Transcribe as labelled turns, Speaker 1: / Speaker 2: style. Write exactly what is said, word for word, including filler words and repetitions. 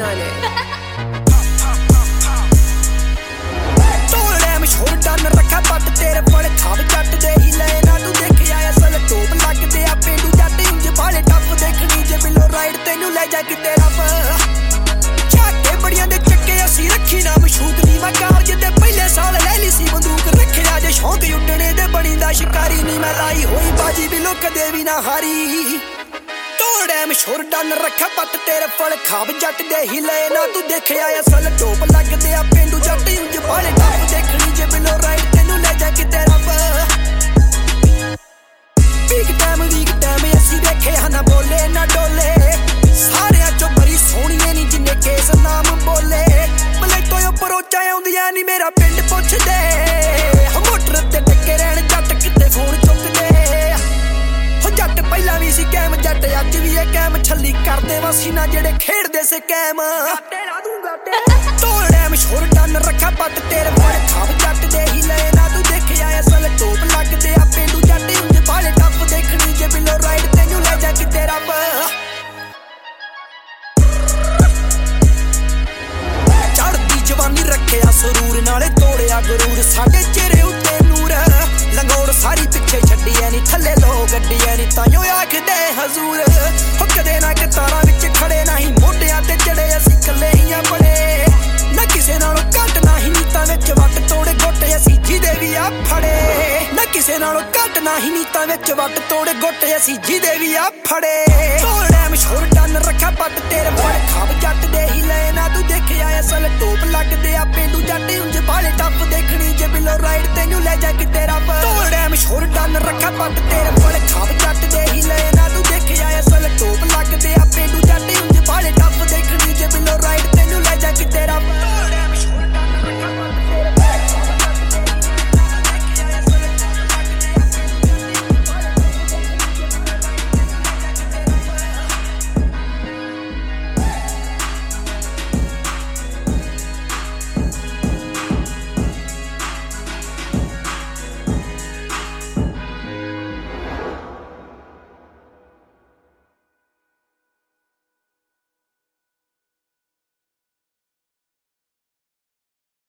Speaker 1: ਦੀਆਂ ਨੇ ਤੋੜੇ ਮਸ਼ਹੂਰ ਡਨ ਰੱਖਾ ਪੱਟ ਤੇਰੇ ਬੜੇ ਖਾਬ ਜੱਟ ਦੇ ਹੀ ਲੈ ਨਾ ਤੂੰ ਦੇਖਿਆ ਅਸਲ ਟੋਪ ਲੱਗਦੇ ਆ ਪੇਂਡੂ ਜੱਟ ਇੰਜ ਬਾਲੇ ਟੱਪ ਦੇਖਣੀ ਜੇ ਬਿਲੋ ਰਾਈਡ ਤੈਨੂੰ ਲੈ ਜਾ ਕਿਤੇ ਰੱਬ ਝਾਕੇ ਬੜੀਆਂ ਦੇ ਚੱਕੇ ਅਸੀਂ ਰੱਖੀ ਨਾ ਮਸ਼ੂਕ ਨੀ ਮੈਂ ਕਾਲਜ ਦੇ ਪਹਿਲੇ ਸਾਲ ਲੈ ਲਈ ਸੀ ਬੰਦੂਕ ਰੱਖਿਆ ਜੇ ਸ਼ੌਂਕ ਉੱਡਣੇ ਦੇ ਬਣੀ ਦਾ ਸ਼ਿਕਾਰੀ ਨੀ ਮੈਂ ਲਾਈ ਹੋਈ ਬਾਜੀ ਵੀ ਲੋਕ ਕਦੇ ਵੀ ਨਾ ਹਾਰੀ ਤੋੜੇ ਮਸ਼ਹੂਰ ਡਨ ਰੱਖਾ ਪੱਟ ਤੇਰੇ ਫਲ ਖਾਬ ਜੱਟ ਦੇ ਹੀ ਲੈ ਨਾ ਤੂੰ ਦੇਖਿਆ ਅਸਲ ਟੋਪ ਲੱਗਦੇ ਆ ਪੇਂਡੂ ਜੱਟ ਇੰਜ ਬਾਲੇ ਟੱਪ ਦੇਖਣੀ ਜੇ ਬਿਲੋ ਰਾਈਡ ਤੈਨੂੰ ਲੈ ਜਾ ਕਿਤੇ ਰੱਬ ਵੀਕ ਟਾਈਮ ਵੀਕ ਟਾਈਮ ਅਸੀਂ ਦੇਖੇ ਹਨ ਬੋਲੇ ਨਾ ਡੋਲੇ ਸਾਰਿਆਂ ਚੋਂ ਬੜੀ ਸੋਹਣੀਏ ਨੀ ਜਿੰਨੇ ਕੇਸ ਨਾਮ ਬੋਲੇ ਮਲੇ ਤੋਂ ਉੱਪਰ ਉੱਚਾ ਆਉਂਦੀਆਂ ਨੀ ਮੇਰਾ ਪਿੰਡ ਪੁੱਛਦੇ ਮੋਟਰ ਤੇ ਟੱਕੇ ਰਹਿਣ ਜੱਟ ਕਿਤੇ ਫੋਨ ਚੁੱਕਦੇ ਹੋ ਜੱਟ ਪਹਿਲਾਂ ਵੀ ਸੀ ਕੈਮ ਜੱਟ ਅੱਜ ਵੀ ਇਹ ਕੈਮ ਛੱਲੀ ਕਰਦੇ ਵਾਸੀ ਨਾ ਜਿਹੜੇ ਖੇਡਦੇ ਸੀ ਕੈਮ ਤੇਰਾ ਦੂੰਗਾ ਤੋੜੇ ਮਸ਼ਹੂਰ ਡਨ ਰੱਖਾ ਪੱਟ ਤੇਰੇ ਬੜੇ ਖਾਬ ਜੱਟ ਦੇ ਹੀ ਲੈ ਨਾ ਤੂੰ ਦੇਖਿਆ ਅਸਲ ਟੋਪ ਲੱਗਦੇ ਆ ਪੇਂਡੂ ਜੱਟ ਇੰਜ ਬਾਲੇ ਟੱਪ ਦੇਖਣੀ ਜੇ ਬਿਲੋ ਰਾਈਡ ਤੈਨੂੰ ਲੈ ਜਾ ਕਿਤੇ ਰੱਬ ਚੜਦੀ ਜਵਾਨੀ ਰੱਖਿਆ ਸਰੂਰ ਨਾਲੇ ਤੋੜਿਆ ਗਰੂਰ ਸਾਡੇ ਚਿਹਰੇ ਉੱਤੇ ਨੂਰ ਲੰਗੋੜ ਸਾਰੀ ਪਿੱਛੇ ਛੱਡੀਆਂ ਨੀ ਥੱਲੇ ਲੋ ਗੱਡੀਆਂ ਨੀ ਤਾਈਓ ਆਖਦੇ ਹਜ਼ੂਰ ਹੋ ਕਦੇ ਨਾ ਕਤਾਰਾਂ ਵਿੱਚ ਖੜੇ ਨਹੀਂ ਮੋਢਿਆਂ ਤੇ ਚੜੇ ਅਸੀਂ ਕੱਲੇ ਹੀ ਆ ਬੜੇ ਨਾ ਕਿਸੇ ਨਾਲੋਂ ਘੱਟ ਨਹੀਂ ਨੀਤਾਂ ਵਿੱਚ ਵੱਟ ਤੋੜੇ ਗੋਟੇ ਅਸੀਂ ਜਿਹਦੇ ਵੀ ਆ ਫੜੇ ਨਾ ਕਿਸੇ ਨਾਲੋਂ ਘੱਟ ਨਹੀਂ ਨੀਤਾਂ ਵਿੱਚ ਵੱਟ ਤੋੜੇ ਗੋਟੇ ਅਸੀਂ ਜਿਹਦੇ ਵੀ ਆ ਫੜੇ ਤੋੜੇ ਮਸ਼ਹੂਰ ਡਨ ਰੱਖਾ ਪੱਟ ਤੇਰੇ ਬੜੇ ਖਾਬ ਜੱਟ ਦੇ ਹੀ ਲੈ ਨਾ ਤੂੰ ਦੇਖਿਆ ਅਸਲ ਟੋਪ ਲੱਗਦੇ ਆ ਪੇਂਡੂ ਜੱਟ ਉਂਝ ਬਾਲੇ ਟੱਪ ਦੇਖਣੀ ਜੇ ਬਿਲੋ ਰਾਈਡ ਤੈਨੂੰ ਲੈ ਜਾ ਕਿਤੇ ਰੱਬ ਤੋੜੇ ਮਸ਼ਹੂਰ ਡਨ ਰੱਖਾ ਪੱਟ ਤੇਰੇ ਬੜੇ ਖਾਬ ਜੱਟ ਦੇ ਹੀ ਲੈ ਨਾ